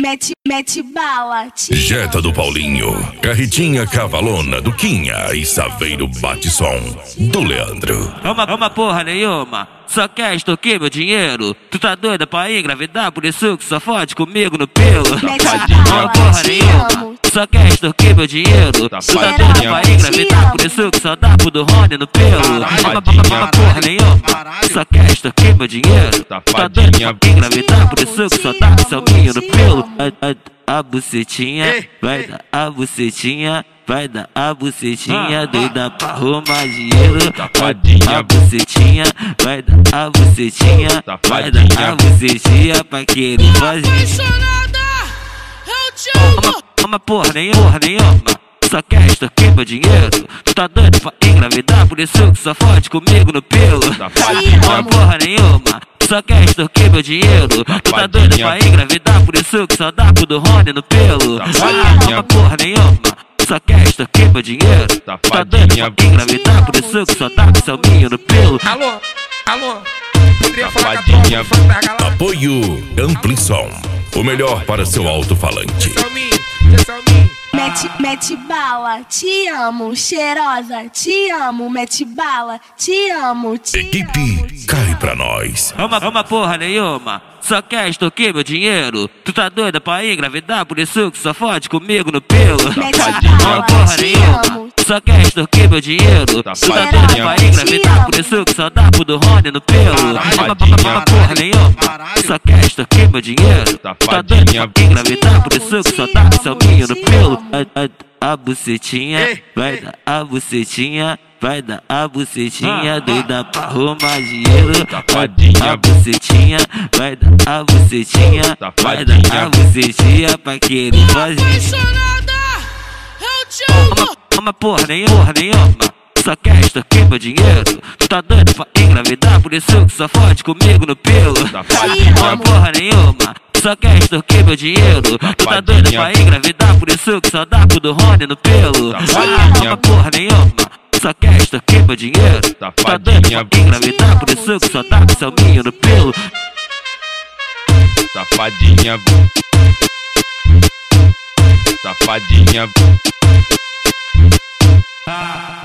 Mete bala, Jetta do Paulinho, Carretinha Cavalona do Quinha e Saveiro Bate-som do Leandro. Uma porra nenhuma, só quer extorquir meu dinheiro. Tu tá doida pra engravidar, por isso que só fode comigo no pelo. Uma porra nenhuma, só quer extorquir meu dinheiro. Tu tá doida pra engravidar, por isso que só dá pro do Rony no pelo. Uma porra nenhuma, só quer extorquir meu dinheiro. Tu tá doida pra engravidar, por isso que só dá pro seu minho no pelo. A bucetinha, vai dar a bucetinha, vai dar a bucetinha, doida pra arrumar dinheiro. A bucetinha, vai dar a bucetinha, vai dar a bucetinha pra querer fazer. Uma porra nenhuma, só quer extorquir meu dinheiro. Tu tá doido pra engravidar, por isso que só fode comigo no pelo. Uma porra nenhuma, só quer extorquir meu dinheiro. Tu tá doido pra engravidar, por isso que só dá pro do Rony no pelo. Uma porra nenhuma, só quer extorquir meu dinheiro. Tu tá doido pra engravidar, por isso que só dá pro seu minho no pelo. Alô, poderia falar com a tropa do funk da galáxia? Apoio Amplissom, o melhor para seu alto-falante. Mete bala, te amo, cheirosa, te amo, mete bala, te amo, Equipe Cai Pra Nós. Uma porra nenhuma, só quer extorquir meu dinheiro. Tu tá doida pra engravidar, por isso que só fode comigo no pelo. Uma porra nenhuma, só quer extorquir meu dinheiro. Tu tá doida pra engravidar, por isso que só dá pro do Rony no pelo. Uma porra nenhuma, só quer extorquir meu dinheiro. Tu tá doida pra engravidar, por isso que só dá pro seu minho no pelo. A bucetinha, vai dar a bucetinha, vai dar a bucetinha, doida pra arrumar dinheiro. A bucetinha, vai dar a bucetinha, vai dar a bucetinha pra querer fazer. Uma porra nenhuma, só quer extorquir meu dinheiro. Tu tá doido pra engravidar, por isso que só fode comigo no pelo. Uma porra nenhuma, só quer extorquir meu dinheiro. Tu tá doido pra engravidar, por isso que só dá pro do Rony no pelo. Uma porra nenhuma, só quer extorquir meu dinheiro. Tu tá doido pra engravidar, por isso que só dá pro seu minho no pelo. Safadinha, safadinha.